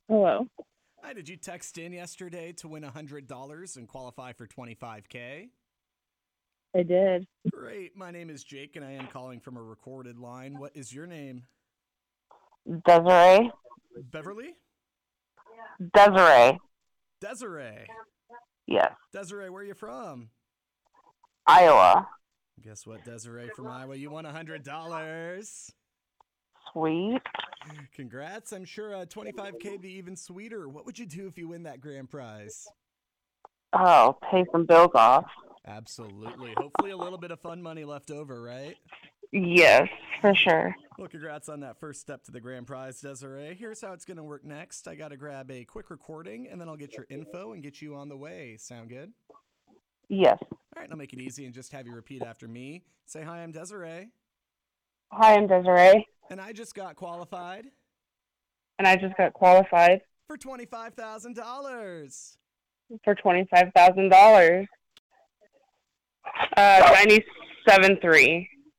Hello. Hi, did you text in yesterday to win $100 and qualify for 25K? I did. Great. My name is Jake and I am calling from a recorded line. What is your name? Desiree. Beverly? Desiree. Desiree. Yes. Desiree, where are you from? Iowa. Guess what, Desiree from Iowa? You won $100. Sweet. Congrats. I'm sure 25K would be even sweeter. What would you do if you win that grand prize? Oh, pay some bills off. Absolutely. Hopefully a little bit of fun money left over, right? Yes, for sure. Well, congrats on that first step to the grand prize, Desiree. Here's how it's going to work next. I got to grab a quick recording, and then I'll get your info and get you on the way. Sound good? Yes. All right, I'll make it easy and just have you repeat after me. Say, hi, I'm Desiree. Hi, I'm Desiree. And I just got qualified And I just got qualified for $25,000. for $25,000. 97.3.